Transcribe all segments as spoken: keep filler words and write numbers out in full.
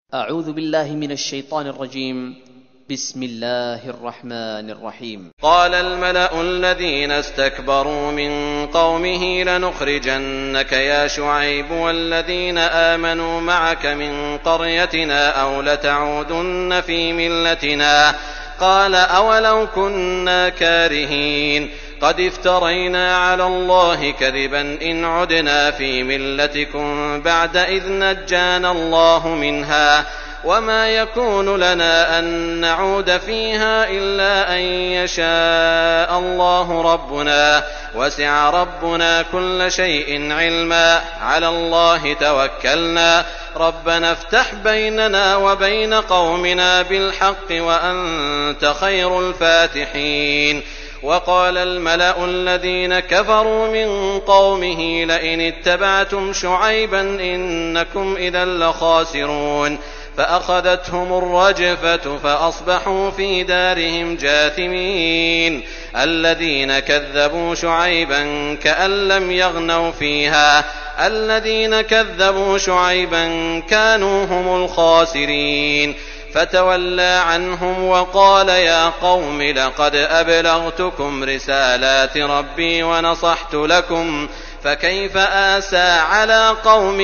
أعوذ بالله من الشيطان الرجيم. بسم الله الرحمن الرحيم. قال الملأ الذين استكبروا من قومه لنخرجنك يا شعيب والذين آمنوا معك من قريتنا أو لتعودن في ملتنا. قال أولو كنا كارهين قد افترينا على الله كذبا إن عدنا في ملتكم بعد إذ نجانا الله منها وما يكون لنا أن نعود فيها إلا أن يشاء الله ربنا وسع ربنا كل شيء علما على الله توكلنا ربنا افتح بيننا وبين قومنا بالحق وأنت خير الفاتحين. وقال الملأ الذين كفروا من قومه لئن اتبعتم شعيبا إنكم إذا لخاسرون فأخذتهم الرجفة فأصبحوا في دارهم جاثمين. الذين كذبوا شعيبا كأن لم يغنوا فيها الذين كذبوا شعيبا كانوا هم الخاسرين. فتولى عنهم وقال يا قوم لقد أبلغتكم رسالات ربي ونصحت لكم فكيف آسى على قوم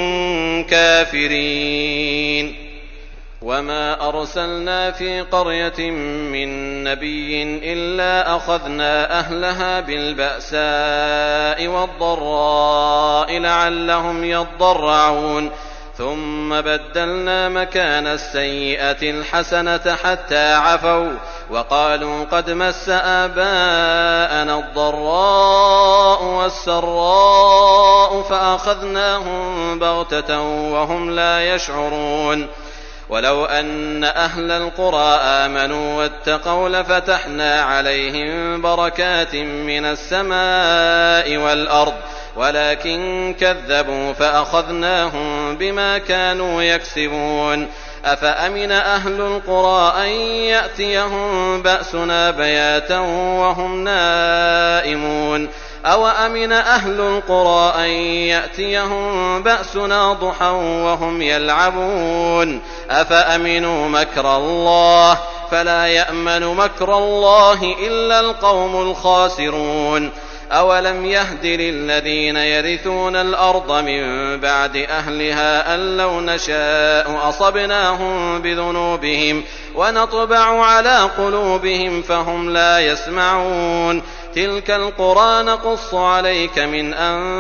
كافرين. وما أرسلنا في قرية من نبي إلا أخذنا أهلها بالبأساء والضراء لعلهم يضرعون ثم بدلنا مكان السيئة الحسنة حتى عفوا وقالوا قد مس آباءنا الضراء والسراء فأخذناهم بغتة وهم لا يشعرون. ولو أن أهل القرى آمنوا واتقوا لفتحنا عليهم بركات من السماء والأرض ولكن كذبوا فأخذناهم بما كانوا يكسبون. أفأمن أهل القرى أن يأتيهم بأسنا بياتا وهم نائمون أو أمن أهل القرى أن يأتيهم بأسنا ضحى وهم يلعبون أفأمنوا مكر الله فلا يأمن مكر الله إلا القوم الخاسرون. أولم يهد للذين يرثون الأرض من بعد أهلها أن لو نشاء أصبناهم بذنوبهم ونطبع على قلوبهم فهم لا يسمعون. تلك القرى نقص عليك من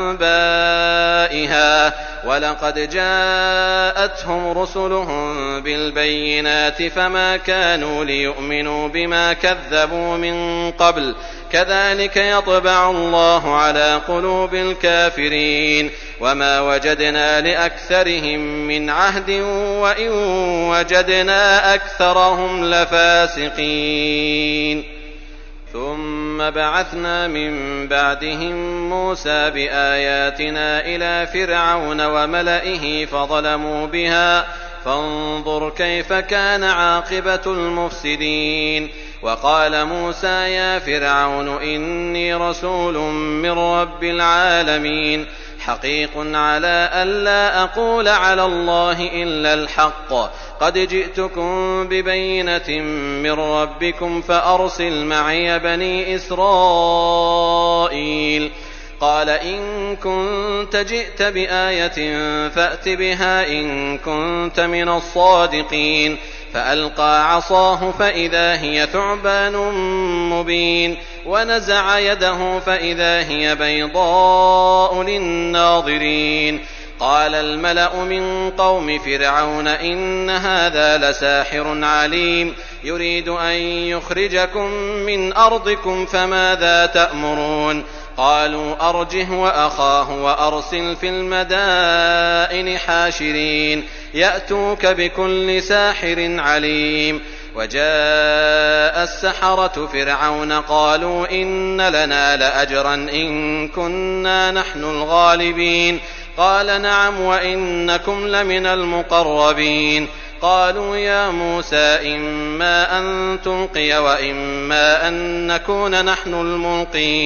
أنبائها ولقد جاءتهم رسلهم بالبينات فما كانوا ليؤمنوا بما كذبوا من قبل كذلك يطبع الله على قلوب الكافرين. وما وجدنا لأكثرهم من عهد وإن وجدنا أكثرهم لفاسقين. ثم بعثنا من بعدهم موسى بآياتنا إلى فرعون وملئه فظلموا بها فانظر كيف كان عاقبة المفسدين. وقال موسى يا فرعون إني رسول من رب العالمين حقيق على ألا أقول على الله إلا الحق قد جئتكم ببينة من ربكم فأرسل معي بني إسرائيل. قال إن كنت جئت بآية فأت بها إن كنت من الصادقين. فألقى عصاه فإذا هي ثعبان مبين ونزع يده فإذا هي بيضاء للناظرين. قال الملأ من قوم فرعون إن هذا لساحر عليم يريد أن يخرجكم من أرضكم فماذا تأمرون. قالوا أرجه وأخاه وأرسل في المدائن حاشرين يأتوك بكل ساحر عليم. وجاء السحرة فرعون قالوا إن لنا لأجرا إن كنا نحن الغالبين. قال نعم وإنكم لمن المقربين. قالوا يا موسى إما أن تلقي وإما أن نكون نحن الملقين.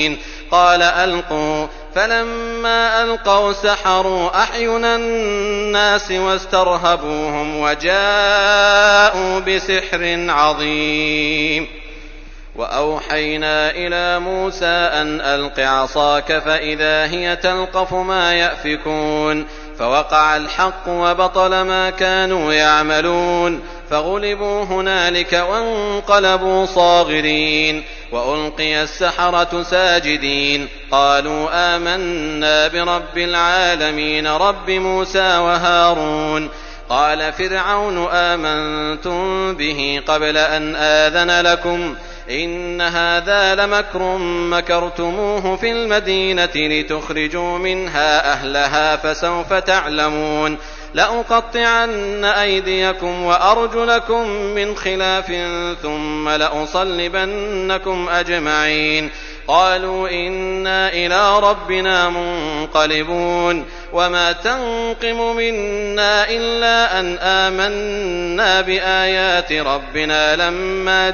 قال ألقوا. فلما ألقوا سحروا أعين الناس واسترهبوهم وجاءوا بسحر عظيم. وأوحينا إلى موسى أن ألق عصاك فإذا هي تلقف ما يأفكون فوقع الحق وبطل ما كانوا يعملون فغلبوا هنالك وانقلبوا صاغرين وألقي السحرة ساجدين قالوا آمنا برب العالمين رب موسى وهارون. قال فرعون آمنتم به قبل أن آذن لكم إن هذا لمكر مكرتموه في المدينة لتخرجوا منها أهلها فسوف تعلمون لأقطعن أيديكم وأرجلكم من خلاف ثم لأصلبنكم أجمعين. قالوا إنا إلى ربنا منقلبون وما تنقم منا إلا أن آمنا بآيات ربنا لما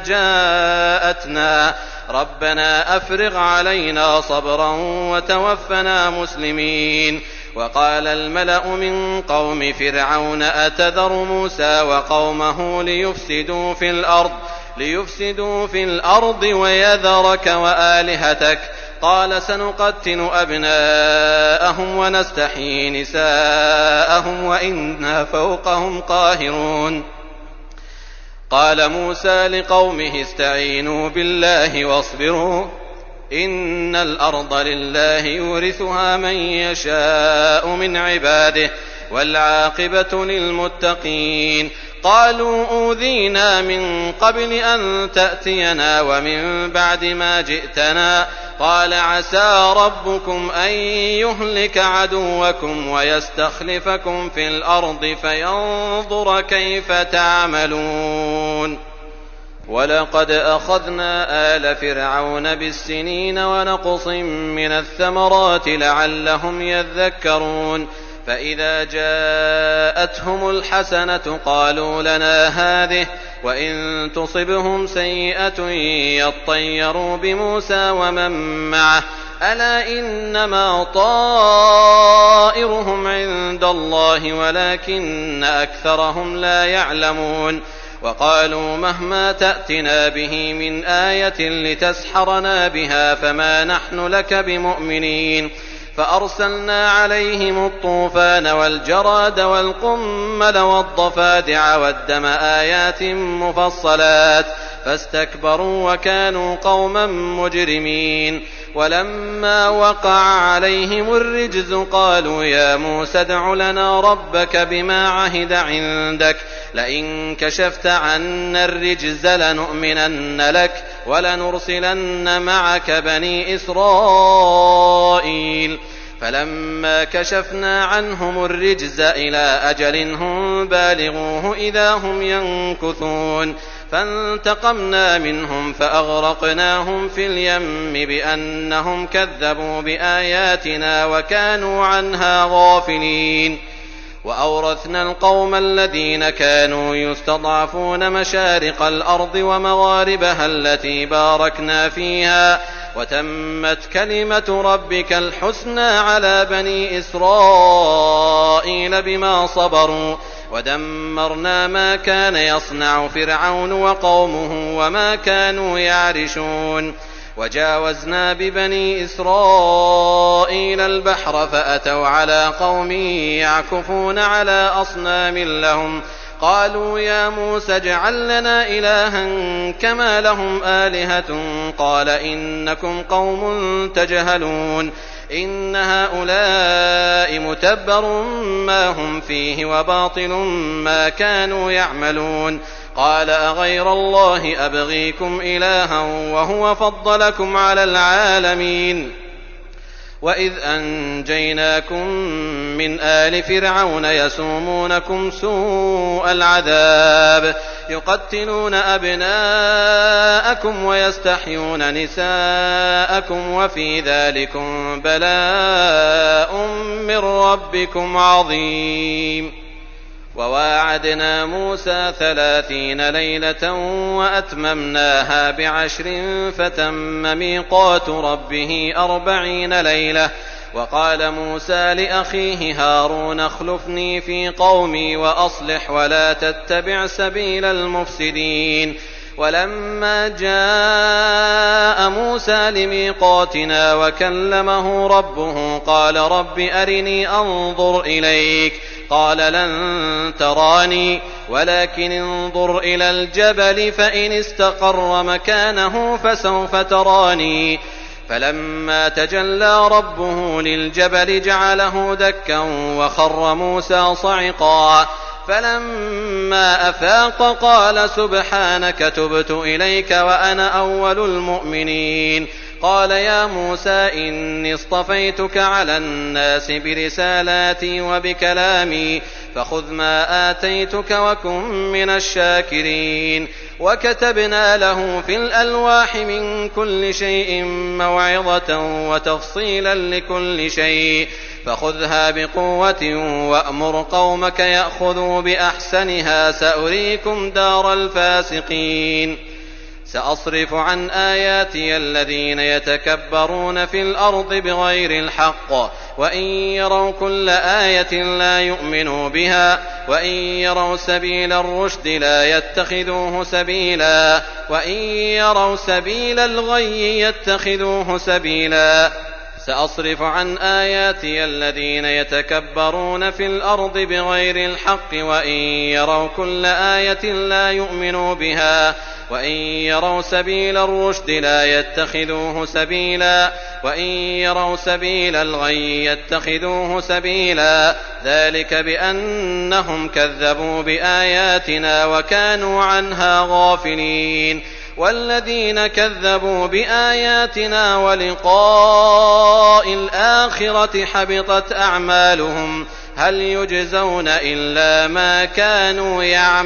جاءتنا ربنا أفرغ علينا صبرا وتوفنا مسلمين. وقال الملأ من قوم فرعون أتذر موسى وقومه ليفسدوا في الأرض ليفسدوا في الأرض ويذرك وآلهتك قال سنقتل أبناءهم ونستحيي نساءهم وإنا فوقهم قاهرون. قال موسى لقومه استعينوا بالله واصبروا إن الأرض لله يورثها من يشاء من عباده والعاقبة للمتقين. قالوا أوذينا من قبل أن تأتينا ومن بعد ما جئتنا قال عسى ربكم أن يهلك عدوكم ويستخلفكم في الأرض فينظر كيف تعملون. ولقد أخذنا آل فرعون بالسنين ونقص من الثمرات لعلهم يذكرون. فإذا جاءتهم الحسنة قالوا لنا هذه وإن تصبهم سيئة يطيروا بموسى ومن معه ألا إنما طائرهم عند الله ولكن أكثرهم لا يعلمون. وقالوا مهما تأتنا به من آية لتسحرنا بها فما نحن لك بمؤمنين. فأرسلنا عليهم الطوفان والجراد والقمل والضفادع والدم آيات مفصلات فاستكبروا وكانوا قوما مجرمين. ولما وقع عليهم الرجز قالوا يا موسى ادع لنا ربك بما عهد عندك لئن كشفت عنا الرجز لنؤمنن لك ولنرسلن معك بني إسرائيل. فلما كشفنا عنهم الرجز إلى أجل هم بالغوه إذا هم ينكثون فانتقمنا منهم فأغرقناهم في اليم بأنهم كذبوا بآياتنا وكانوا عنها غافلين. وأورثنا القوم الذين كانوا يستضعفون مشارق الأرض ومغاربها التي باركنا فيها وتمت كلمة ربك الحسنى على بني إسرائيل بما صبروا ودمرنا ما كان يصنع فرعون وقومه وما كانوا يعرشون. وجاوزنا ببني إسرائيل البحر فأتوا على قوم يعكفون على أصنام لهم قالوا يا موسى اجعل لنا إلها كما لهم آلهة قال إنكم قوم تجهلون إن هؤلاء متبر ما هم فيه وباطل ما كانوا يعملون. قال أغير الله أبغيكم إلها وهو فضلكم على العالمين. وإذ أنجيناكم من آل فرعون يسومونكم سوء العذاب يقتلون أبناءكم ويستحيون نساءكم وفي ذلكم بلاء من ربكم عظيم. وواعدنا موسى ثلاثين ليلة وأتممناها بعشر فتم ميقات ربه أربعين ليلة. وقال موسى لأخيه هارون اخلفني في قومي وأصلح ولا تتبع سبيل المفسدين. ولما جاء موسى لميقاتنا وكلمه ربه قال رب أرني أنظر إليك قال لن تراني ولكن انظر إلى الجبل فإن استقر مكانه فسوف تراني. فلما تجلى ربه للجبل جعله دكا وخر موسى صعقا. فلما أفاق قال سبحانك تبت إليك وأنا أول المؤمنين. قال يا موسى إني اصطفيتك على الناس برسالاتي وبكلامي فخذ ما آتيتك وكن من الشاكرين. وكتبنا له في الألواح من كل شيء موعظة وتفصيلا لكل شيء فخذها بقوة وأمر قومك يأخذوا بأحسنها سأريكم دار الفاسقين. سأصرف عن آياتي الذين يتكبرون في الأرض بغير الحق وإن يروا كل آية لا يؤمنوا بها وإن يروا سبيل الرشد لا يتخذوه سبيلا وإن يروا سبيل الغي يتخذوه سبيلا. سأصرف عن آياتي الذين يتكبرون في الأرض بغير الحق وإن يروا كل آية لا يؤمنوا بها وإن يروا سبيل الرشد لا يتخذوه سبيلا وإن يروا سبيل الغي يتخذوه سبيلا. ذلك بأنهم كذبوا بآياتنا وكانوا عنها غافلين. والذين كذبوا بآياتنا ولقاء الآخرة حبطت أعمالهم هل يجزون إلا ما كانوا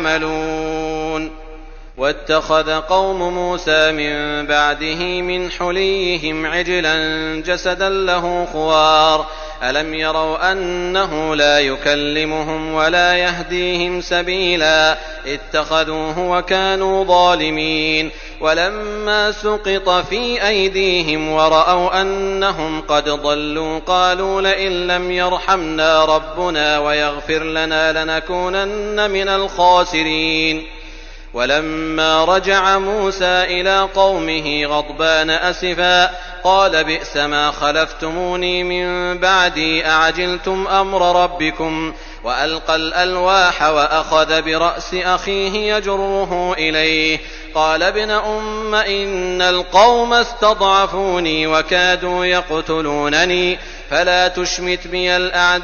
يعملون. واتخذ قوم موسى من بعده من حليهم عجلا جسدا له خوار ألم يروا أنه لا يكلمهم ولا يهديهم سبيلا اتخذوه وكانوا ظالمين. ولما سقط في أيديهم ورأوا أنهم قد ضلوا قالوا لئن لم يرحمنا ربنا ويغفر لنا لنكونن من الخاسرين. ولما رجع موسى إلى قومه غضبان أسفا قال بئس ما خلفتموني من بعدي أعجلتم أمر ربكم وألقى الألواح وأخذ برأس أخيه يجره إليه قال ابن أم إن القوم استضعفوني وكادوا يقتلونني فلا تشمت بي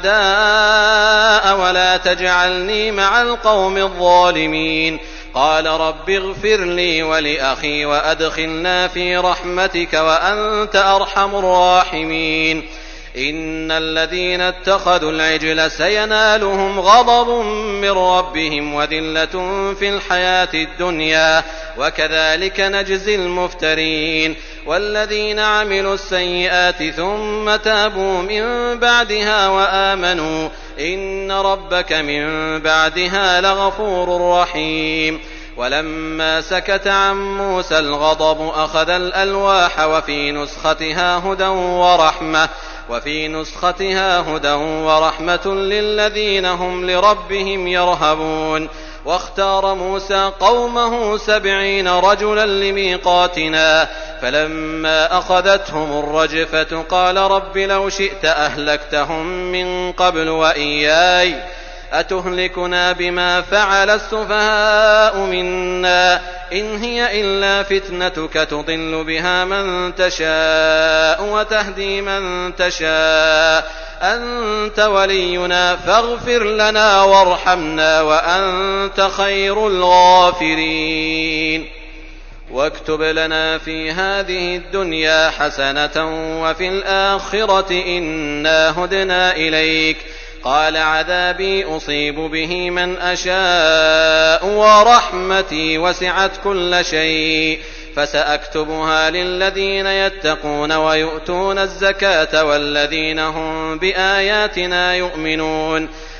الأعداء ولا تجعلني مع القوم الظالمين. قال رب اغفر لي ولأخي وأدخلنا في رحمتك وأنت أرحم الراحمين. إن الذين اتخذوا العجل سينالهم غضب من ربهم وذلة في الحياة الدنيا وكذلك نجزي المفترين. والذين عملوا السيئات ثم تابوا من بعدها وآمنوا إن ربك من بعدها لغفور رحيم. ولما سكت عن موسى الغضب أخذ الألواح وفي نسختها هدى ورحمة وفي نسختها هدى ورحمة للذين هم لربهم يرهبون. واختار موسى قومه سبعين رجلا لميقاتنا فلما أخذتهم الرجفة قال رب لو شئت أهلكتهم من قبل وإياي أتهلكنا بما فعل السفهاء منا إن هي إلا فتنتك تضل بها من تشاء وتهدي من تشاء أنت ولينا فاغفر لنا وارحمنا وأنت خير الغافرين. واكتب لنا في هذه الدنيا حسنة وفي الآخرة إنا هدنا إليك. قال عذابي أصيب به من أشاء ورحمتي وسعت كل شيء فسأكتبها للذين يتقون ويؤتون الزكاة والذين هم بآياتنا يؤمنون.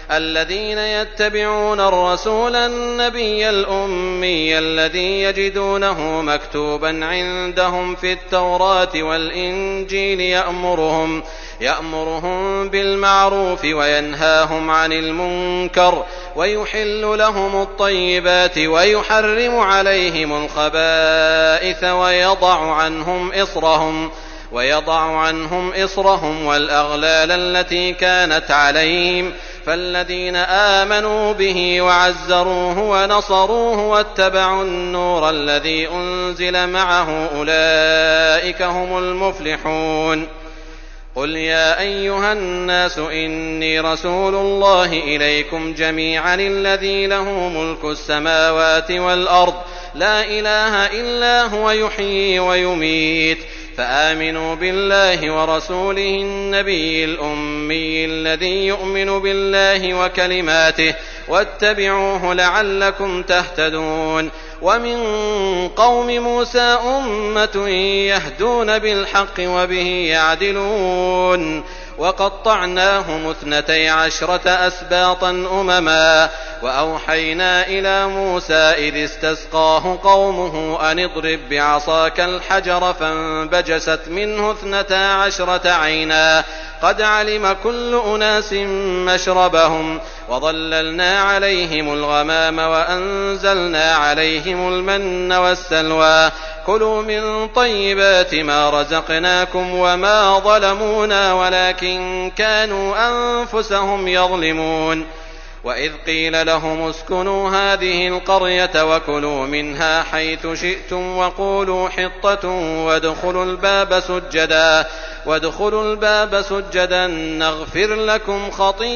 الذين يتبعون الرسول النبي الأمي الذي يجدونه مكتوبا عندهم في التوراة والإنجيل يأمرهم, يأمرهم بالمعروف وينهاهم عن المنكر ويحل لهم الطيبات ويحرم عليهم الخبائث ويضع عنهم إصرهم ويضع عنهم إصرهم والأغلال التي كانت عليهم فالذين آمنوا به وعزروه ونصروه واتبعوا النور الذي أنزل معه أولئك هم المفلحون. قل يا أيها الناس إني رسول الله إليكم جميعا الذي له ملك السماوات والأرض لا إله إلا هو يحيي ويميت فآمنوا بالله ورسوله النبي الأمي الذي يؤمن بالله وكلماته واتبعوه لعلكم تهتدون. ومن قوم موسى أمة يهدون بالحق وبه يعدلون وقطعناهم اثنتي عشرة أسباطا أمما وأوحينا إلى موسى إذ استسقاه قومه أن اضرب بعصاك الحجر فانبجست منه اثنتا عشرة عينا قد علم كل أناس مشربهم وظللنا عليهم الغمام وأنزلنا عليهم المن والسلوى كلوا من طيبات ما رزقناكم وما ظلمونا ولكن كانوا أنفسهم يظلمون. وإذ قيل لهم اسكنوا هذه القرية وكلوا منها حيث شئتم وقولوا حطة وادخلوا الباب سجدا وادخلوا الباب سجدا نغفر لكم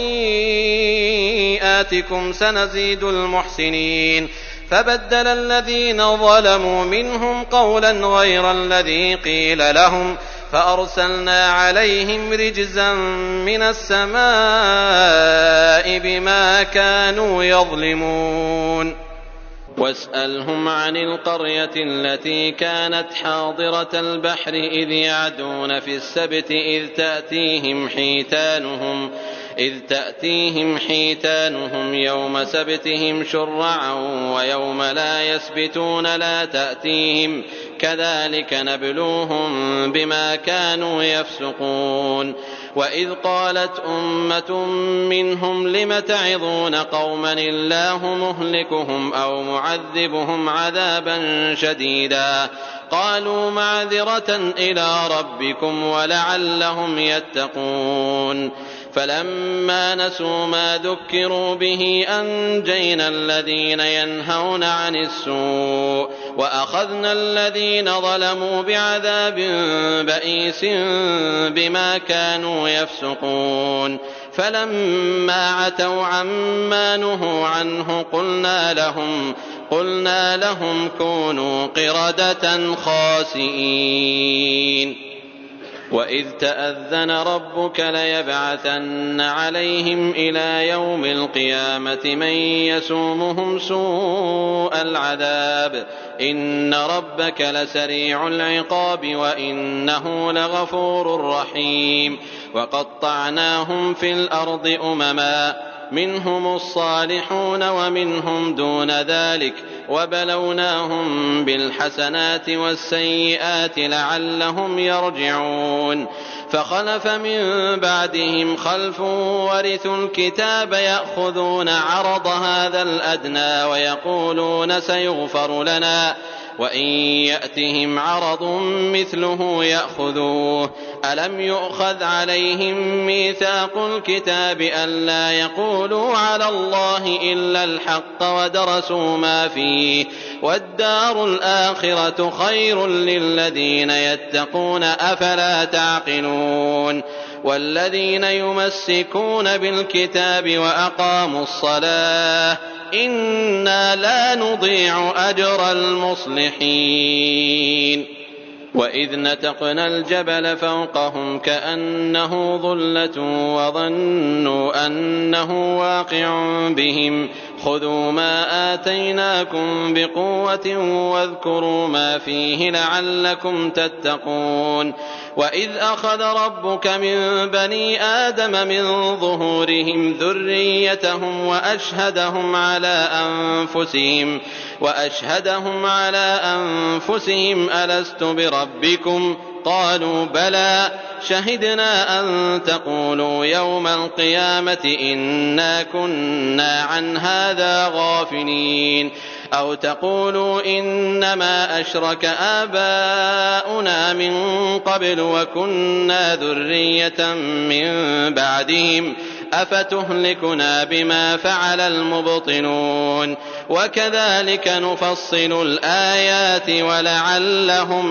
خطيئاتكم سنزيد المحسنين. فبدل الذين ظلموا منهم قولا غير الذي قيل لهم فأرسلنا عليهم رجزا من السماء بما كانوا يظلمون. واسألهم عن القرية التي كانت حاضرة البحر إذ يعدون في السبت إذ تأتيهم حيتانهم إذ تأتيهم حيتانهم يوم سبتهم شرعا ويوم لا يسبتون لا تأتيهم كذلك نبلوهم بما كانوا يفسقون. وإذ قالت أمة منهم لم تعظون قوما الله مهلكهم أو معذبهم عذابا شديدا قالوا معذرة إلى ربكم ولعلهم يتقون. فلما نسوا ما ذكروا به أنجينا الذين ينهون عن السوء وأخذنا الذين ظلموا بعذاب بئيس بما كانوا يفسقون. فلما عتوا عما نهوا عنه قلنا لهم قلنا لهم كونوا قردة خاسئين. وإذ تأذن ربك ليبعثن عليهم إلى يوم القيامة من يسومهم سوء العذاب إن ربك لسريع العقاب وإنه لغفور رحيم. وقطعناهم في الأرض أمما منهم الصالحون ومنهم دون ذلك وبلوناهم بالحسنات والسيئات لعلهم يرجعون. فخلف من بعدهم خلف ورثوا الكتاب يأخذون عرض هذا الأدنى ويقولون سيغفر لنا وإن يأتهم عرض مثله يأخذوه. ألم يؤخذ عليهم ميثاق الكتاب ألا يقولوا على الله إلا الحق ودرسوا ما فيه والدار الآخرة خير للذين يتقون أفلا تعقلون. والذين يمسكون بالكتاب وأقاموا الصلاة إنا لا نضيع أجر المصلحين. وإذ نتقنا الجبل فوقهم كأنه ظلة وظنوا أنه واقع بهم خذوا ما آتيناكم بقوة واذكروا ما فيه لعلكم تتقون وإذ أخذ ربك من بني آدم من ظهورهم ذريتهم وأشهدهم على أنفسهم وأشهدهم على أنفسهم ألست بربكم قالوا بلى شهدنا أن تقولوا يوم القيامة إنا كنا عن هذا غافلين أو تقولوا إنما أشرك آباؤنا من قبل وكنا ذرية من بعدهم أفتهلكنا بما فعل المبطلون وكذلك نفصل الآيات ولعلهم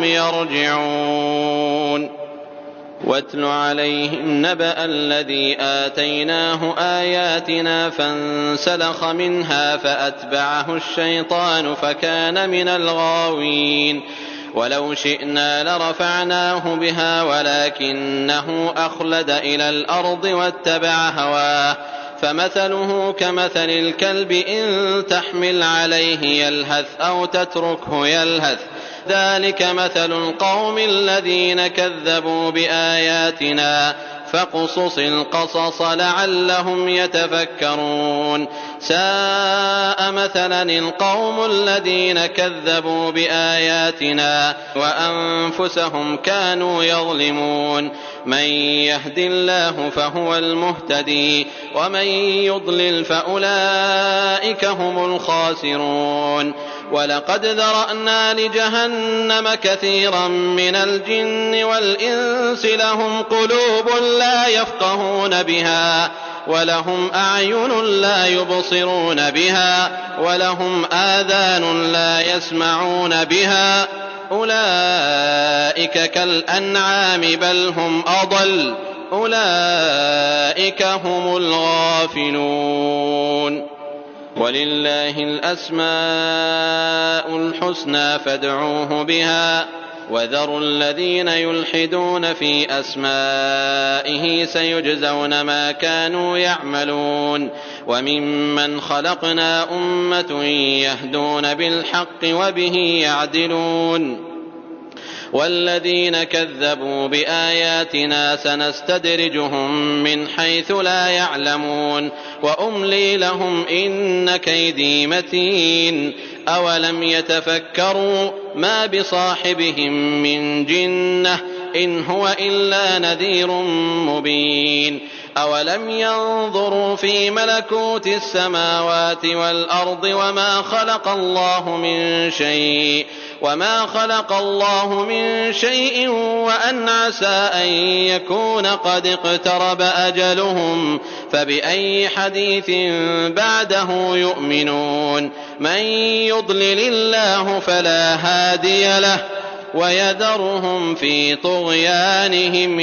يرجعون واتل عليهم نبأ الذي آتيناه آياتنا فانسلخ منها فأتبعه الشيطان فكان من الغاوين ولو شئنا لرفعناه بها ولكنه أخلد إلى الأرض واتبع هواه فمثله كمثل الكلب إن تحمل عليه يلهث أو تتركه يلهث ذلك مثل القوم الذين كذبوا بآياتنا فاقصص القصص لعلهم يتفكرون ساء مثلا القوم الذين كذبوا بآياتنا وأنفسهم كانوا يظلمون من يهد الله فهو المهتدي ومن يضلل فأولئك هم الخاسرون ولقد ذرأنا لجهنم كثيرا من الجن والإنس لهم قلوب لا يفقهون بها ولهم أعين لا يبصرون بها ولهم آذان لا يسمعون بها أولئك كالأنعام بل هم أضل أولئك هم الغافلون ولله الأسماء الحسنى فادعوه بها وذروا الذين يلحدون في أسمائه سيجزون ما كانوا يعملون وممن خلقنا أمة يهدون بالحق وبه يعدلون والذين كذبوا بآياتنا سنستدرجهم من حيث لا يعلمون وأملي لهم إن كيدي متين أولم يتفكروا ما بصاحبهم من جنة إن هو إلا نذير مبين أولم ينظروا في ملكوت السماوات والأرض وما خلق الله من شيء وما خلق الله من شيء وأن عسى أن يكون قد اقترب أجلهم فبأي حديث بعده يؤمنون من يضلل الله فلا هادي له ويذرهم في طغيانهم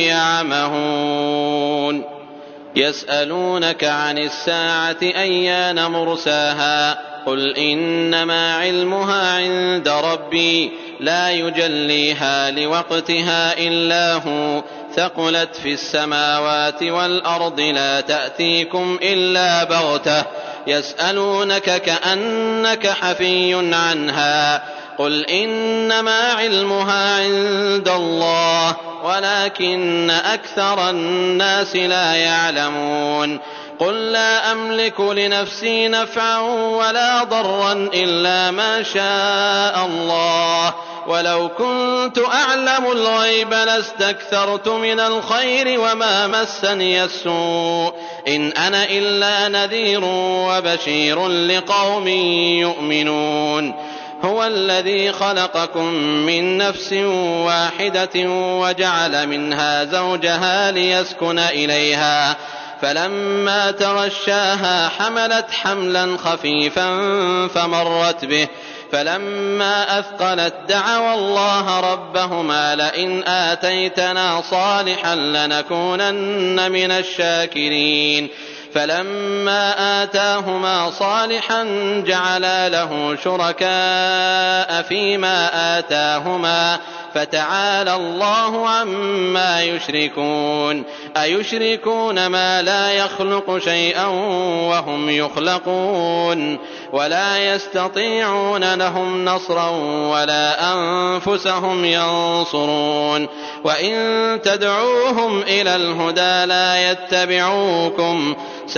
يعمهون يسألونك عن الساعة أيان مرساها قل إنما علمها عند ربي لا يجليها لوقتها إلا هو ثقلت في السماوات والأرض لا تأتيكم إلا بغتة يسألونك كأنك حفي عنها قل إنما علمها عند الله ولكن أكثر الناس لا يعلمون قل لا أملك لنفسي نفعا ولا ضرا إلا ما شاء الله ولو كنت أعلم الغيب لاستكثرت من الخير وما مسني السوء إن أنا إلا نذير وبشير لقوم يؤمنون هو الذي خلقكم من نفس واحدة وجعل منها زوجها ليسكن إليها فلما تغشاها حملت حملا خفيفا فمرت به فلما أثقلت دعوا الله ربهما لئن آتيتنا صالحا لنكونن من الشاكرين فلما آتاهما صالحا جعلا له شركاء فيما آتاهما فتعالى الله عما يشركون أيشركون ما لا يخلق شيئا وهم يخلقون ولا يستطيعون لهم نصرا ولا أنفسهم ينصرون وإن تدعوهم إلى الهدى لا يتبعوكم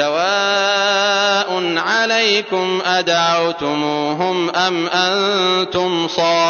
سواء عليكم أدعوتموهم أم أنتم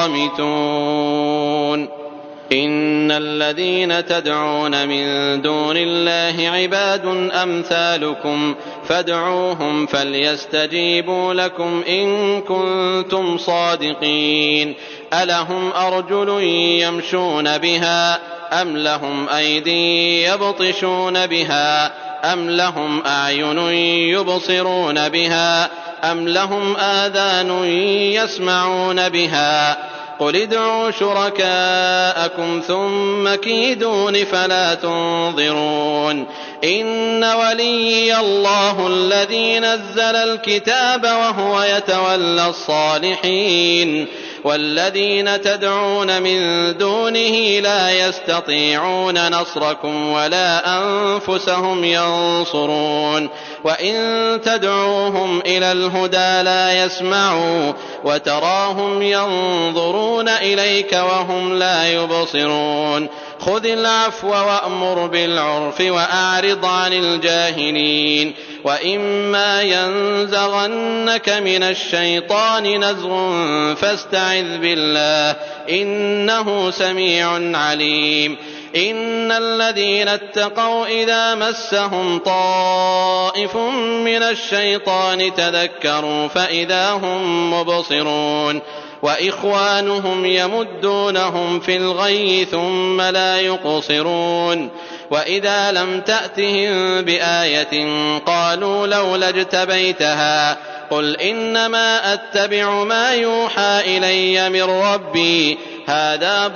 صامتون إن الذين تدعون من دون الله عباد أمثالكم فادعوهم فليستجيبوا لكم إن كنتم صادقين ألهم أرجل يمشون بها أم لهم أيدي يبطشون بها أم لهم أعين يبصرون بها أم لهم آذان يسمعون بها قل ادعوا شركاءكم ثم كيدون فلا تنظرون إن وليي الله الذي نزل الكتاب وهو يتولى الصالحين والذين تدعون من دونه لا يستطيعون نصركم ولا أنفسهم ينصرون وإن تدعوهم إلى الهدى لا يسمعوا وتراهم ينظرون إليك وهم لا يبصرون خذ العفو وأمر بالعرف وأعرض عن الجاهلين وإما ينزغنك من الشيطان نزغ فاستعذ بالله إنه سميع عليم إن الذين اتقوا إذا مسهم طائف من الشيطان تذكروا فإذا هم مبصرون وإخوانهم يمدونهم في الغي ثم لا يقصرون وإذا لم تأتهم بآية قالوا لولا اجتبيتها قل إنما أتبع ما يوحى إلي من ربي هذا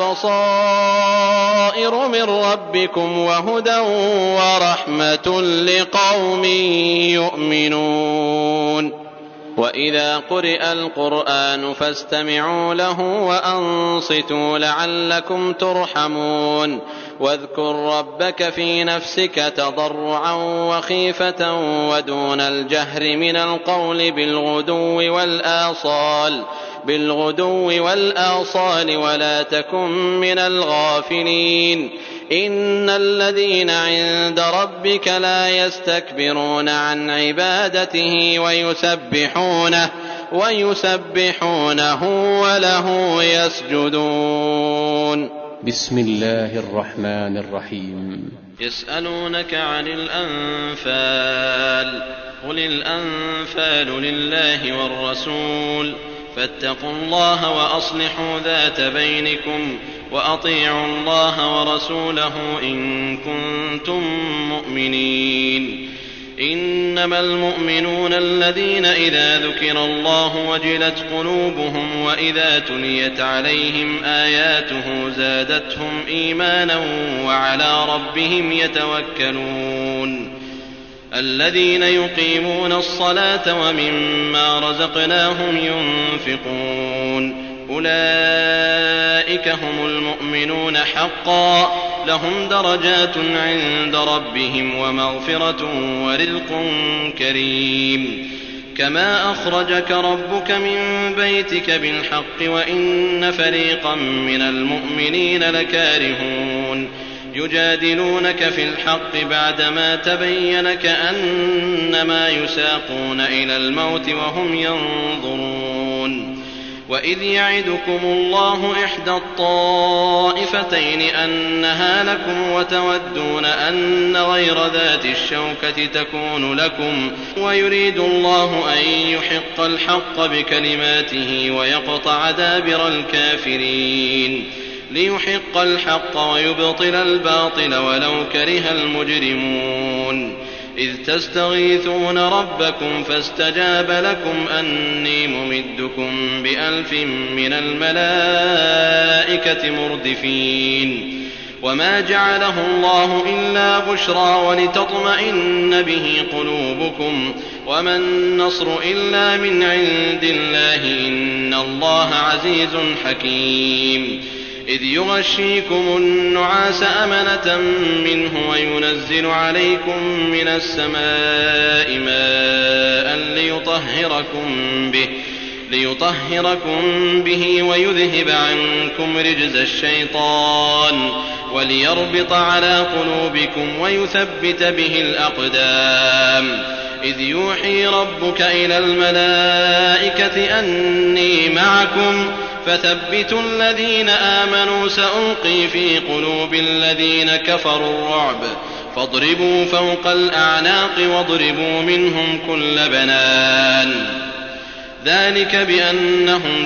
بصائر من ربكم وهدى ورحمة لقوم يؤمنون وإذا قرئ القرآن فاستمعوا له وأنصتوا لعلكم ترحمون واذكر ربك في نفسك تضرعا وخيفة ودون الجهر من القول بالغدو والآصال بالغدو والآصال ولا تكن من الغافلين إن الذين عند ربك لا يستكبرون عن عبادته ويسبحونه ويسبحونه وله يسجدون. بسم الله الرحمن الرحيم. يسألونك عن الأنفال قل الأنفال لله والرسول فاتقوا الله وأصلحوا ذات بينكم وأطيعوا الله ورسوله إن كنتم مؤمنين. إنما المؤمنون الذين إذا ذكر الله وجلت قلوبهم وإذا تليت عليهم آياته زادتهم إيمانا وعلى ربهم يتوكلون. الذين يقيمون الصلاة ومما رزقناهم ينفقون أولئك هم المؤمنون حقا لهم درجات عند ربهم ومغفرة ورزق كريم. كما أخرجك ربك من بيتك بالحق وإن فريقا من المؤمنين لكارهون يجادلونك في الحق بعدما تبين كأنما يساقون إلى الموت وهم ينظرون. وإذ يعدكم الله إحدى الطائفتين أنها لكم وتودون أن غير ذات الشوكة تكون لكم ويريد الله أن يحق الحق بكلماته ويقطع دابر الكافرين ليحق الحق ويبطل الباطل ولو كره المجرمون. إذ تستغيثون ربكم فاستجاب لكم أني ممدكم بألف من الملائكة مردفين. وما جعله الله إلا بشرى ولتطمئن به قلوبكم وما النصر إلا من عند الله إن الله عزيز حكيم. إذ يغشيكم النعاس أمنة منه وينزل عليكم من السماء ماء ليطهركم به ليطهركم به ويذهب عنكم رجز الشيطان وليربط على قلوبكم ويثبت به الأقدام. إذ يوحي ربك إلى الملائكة أني معكم فثبتوا الذين آمنوا سألقي في قلوب الذين كفروا الرعب فاضربوا فوق الأعناق واضربوا منهم كل بنان. ذلك بأنهم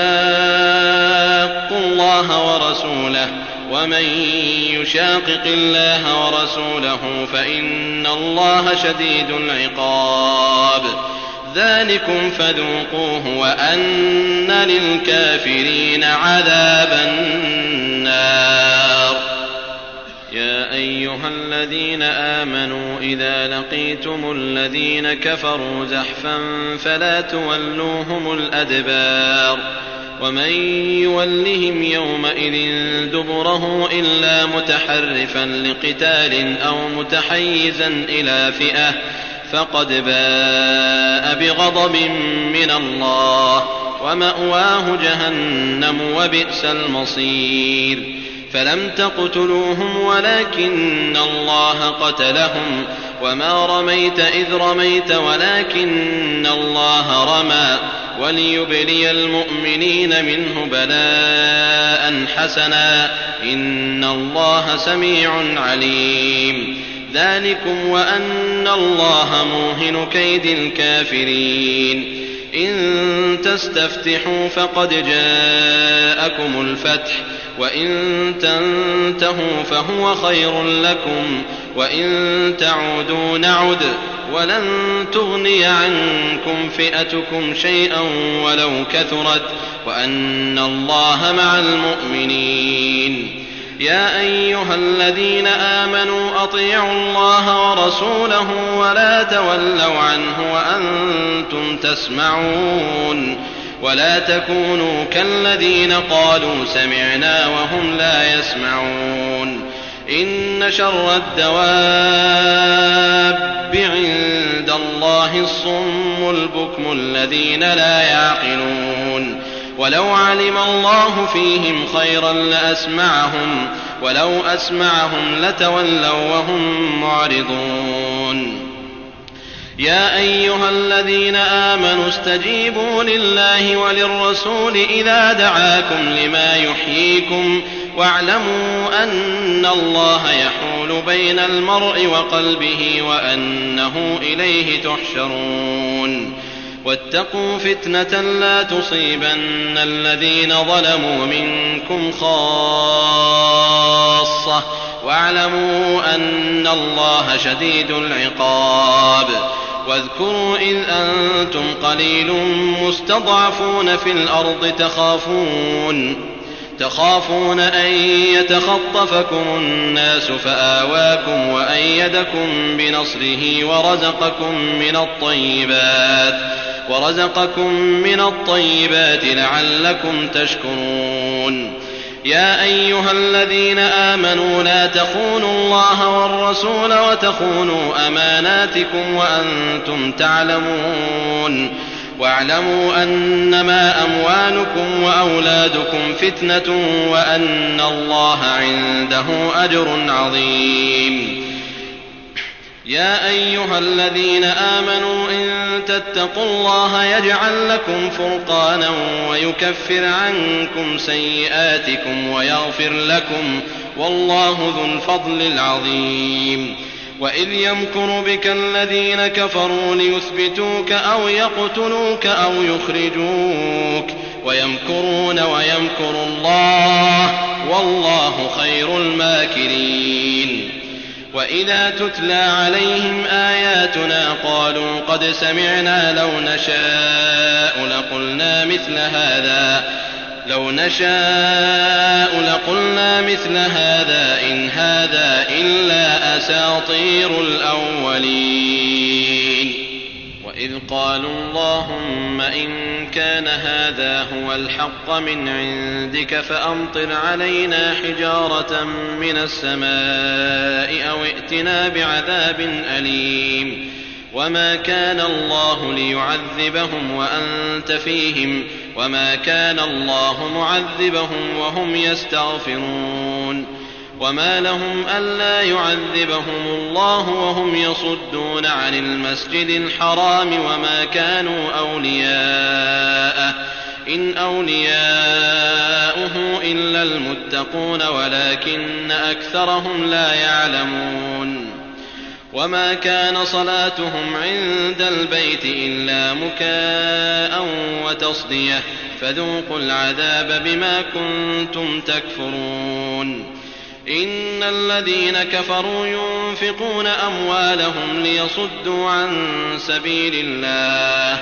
شاقوا الله ورسوله ومن يشاقق الله ورسوله فإن الله شديد العقاب. ذلكم فذوقوه وأن للكافرين عذاب النار. يا أيها الذين آمنوا إذا لقيتم الذين كفروا زحفا فلا تولوهم الأدبار ومن يولهم يومئذ دبره إلا متحرفا لقتال أو متحيزا إلى فئة فقد باء بغضب من الله ومأواه جهنم وبئس المصير. فلم تقتلوهم ولكن الله قتلهم وما رميت إذ رميت ولكن الله رمى وليبلي المؤمنين منه بلاء حسنا إن الله سميع عليم. ذلكم وأن الله موهن كيد الكافرين. إن تستفتحوا فقد جاءكم الفتح وإن تنتهوا فهو خير لكم وإن تعودوا نعد ولن تغني عنكم فئتكم شيئا ولو كثرت وأن الله مع المؤمنين. يا أيها الذين آمنوا أطيعوا الله ورسوله ولا تولوا عنه وأنتم تسمعون ولا تكونوا كالذين قالوا سمعنا وهم لا يسمعون. إن شر الدواب عند الله الصم البكم الذين لا يعقلون. ولو علم الله فيهم خيرا لأسمعهم ولو أسمعهم لتولوا وهم معرضون. يا أيها الذين آمنوا استجيبوا لله وللرسول إذا دعاكم لما يحييكم واعلموا أن الله يحول بين المرء وقلبه وأنه إليه تحشرون. واتقوا فتنة لا تصيبن الذين ظلموا منكم خاصة واعلموا أن الله شديد العقاب. واذكروا إذ أنتم قليل مستضعفون في الأرض تخافون تخافون أن يتخطفكم الناس فآواكم وأيدكم بنصره ورزقكم من الطيبات ورزقكم من الطيبات لعلكم تشكرون. يا أيها الذين آمنوا لا تخونوا الله والرسول وتخونوا أماناتكم وأنتم تعلمون واعلموا أنما أموالكم وأولادكم فتنة وأن الله عنده أجر عظيم. يا أيها الذين آمنوا إن تتقوا الله يجعل لكم فرقانا ويكفر عنكم سيئاتكم ويغفر لكم والله ذو الفضل العظيم. وإذ يمكر بك الذين كفروا ليثبتوك أو يقتلوك أو يخرجوك ويمكرون ويمكر الله والله خير الماكرين. وإذا تتلى عليهم آياتنا قالوا قد سمعنا لو نشاء لقلنا مثل هذا لو نشاء لقلنا مثل هذا إن هذا إلا أساطير الأولين. إذ قالوا اللهم إن كان هذا هو الحق من عندك فأمطر علينا حجارة من السماء أو ائتنا بعذاب أليم وما كان الله ليعذبهم وأنت فيهم وما كان الله معذبهم وهم يستغفرون وما لهم ألا يعذبهم الله وهم يصدون عن المسجد الحرام وما كانوا أولياءه إن أولياؤه إلا المتقون ولكن أكثرهم لا يعلمون وما كان صلاتهم عند البيت إلا مكاء وتصدية فذوقوا العذاب بما كنتم تكفرون إن الذين كفروا ينفقون أموالهم ليصدوا عن سبيل الله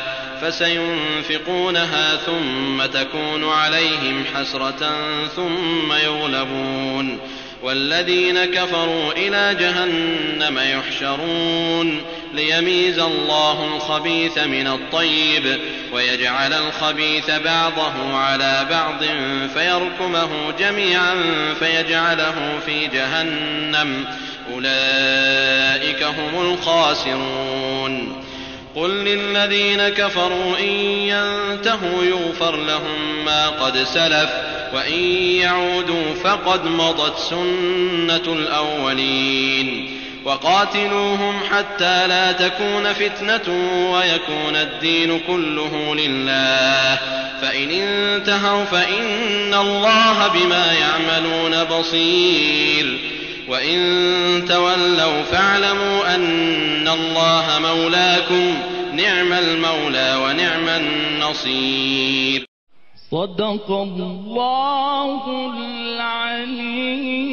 فسينفقونها ثم تكون عليهم حسرة ثم يغلبون والذين كفروا إلى جهنم يحشرون ليميز الله الخبيث من الطيب ويجعل الخبيث بعضه على بعض فيركمه جميعا فيجعله في جهنم أولئك هم الخاسرون قل للذين كفروا إن ينتهوا يغفر لهم ما قد سلف وإن يعودوا فقد مضت سنة الأولين وقاتلوهم حتى لا تكون فتنة ويكون الدين كله لله فإن انتهوا فإن الله بما يعملون بصير وإن تولوا فاعلموا أن الله مولاكم نعم المولى ونعم النصير. صدق الله العليم.